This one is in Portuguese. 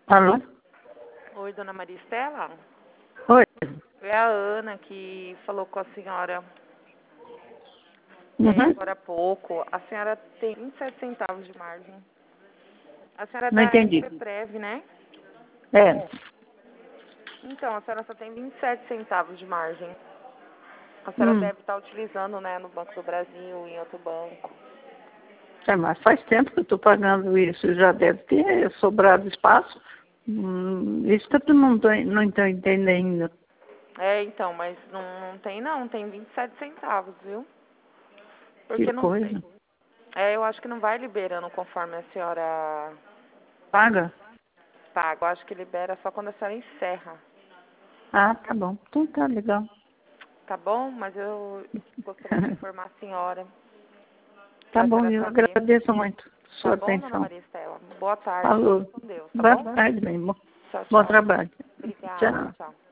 Alô? Oi, dona Maria Estela? Oi. É a Ana que falou com a senhora Uhum. agora há pouco. A senhora tem 27 centavos de margem. A senhora é Não da entendi. SPPrev, né? É. Então, a senhora só tem 27 centavos de margem. A senhora Hum. deve estar utilizando, né, no Banco do Brasil, em outro banco. É, mas faz tempo que eu estou pagando isso. Já deve ter sobrado espaço. Isso que eu não estou entendendo. É, então, mas não tem não. Tem 27 centavos, viu? Que Porque não... coisa. eu acho que não vai liberando conforme a senhora Paga? paga. Eu acho que libera só quando a senhora encerra. Ah, tá bom. Então tá legal. Tá bom? Mas eu gostaria de informar a senhora Tá para a bom, senhora eu saber. agradeço muito a Tá sua bom, dona atenção. Maria Estela? Boa tarde. Falou. Fique com Deus, tá Boa bom? tarde, meu irmão. Tchau, Bom tchau. trabalho. Obrigada. Tchau. Tchau.